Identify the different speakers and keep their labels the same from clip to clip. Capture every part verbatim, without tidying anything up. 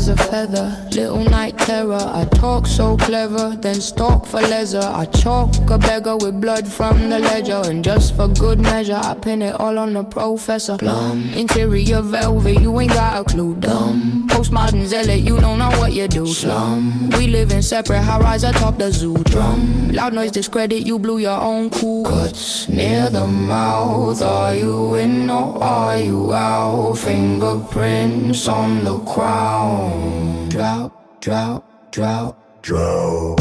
Speaker 1: as a feather, little night terror. I talk so clever, then stalk for leisure. I chalk a beggar with blood from the ledger, and just for good measure, I pin it all on the professor. Plum, interior velvet, you ain't got a clue. Dumb, postmodern zealot, you don't know what you do. Slum, we live in separate high-rise atop the zoo. Drum, loud noise discredit, you blew your own cool. Cuts near the mouth, are you in or are you out? Fingerprints on the crown. Drop, drop, drop, drop.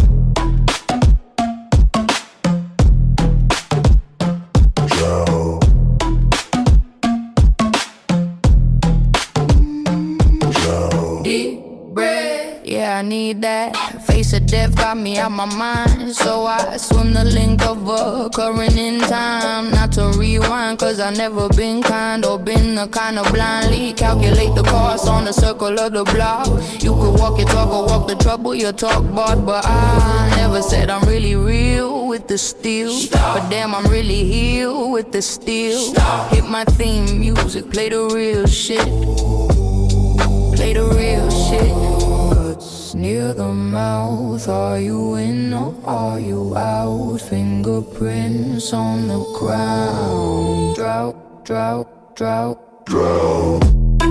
Speaker 1: I need that. Face of death got me out my mind, so I swim the length of a current in time. Not to rewind, cause I never been kind or been the kind of blindly calculate the cost on the circle of the block. You could walk your talk or walk the trouble you talk about, but I never said I'm really real with the steel. Stop. But damn, I'm really healed with the steel. Stop. Hit my theme music, play the real shit. Play the real shit. Near the mouth, are you in or are you out? Fingerprints on the ground. Drought, drought, drought, drought.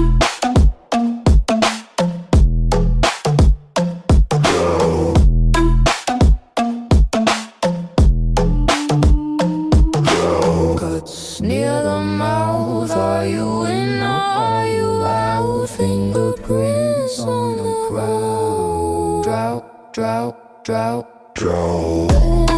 Speaker 1: Cuts near the mouth, are you in or are you out? Fingerprints on the ground. Drought, drought, drought, drought.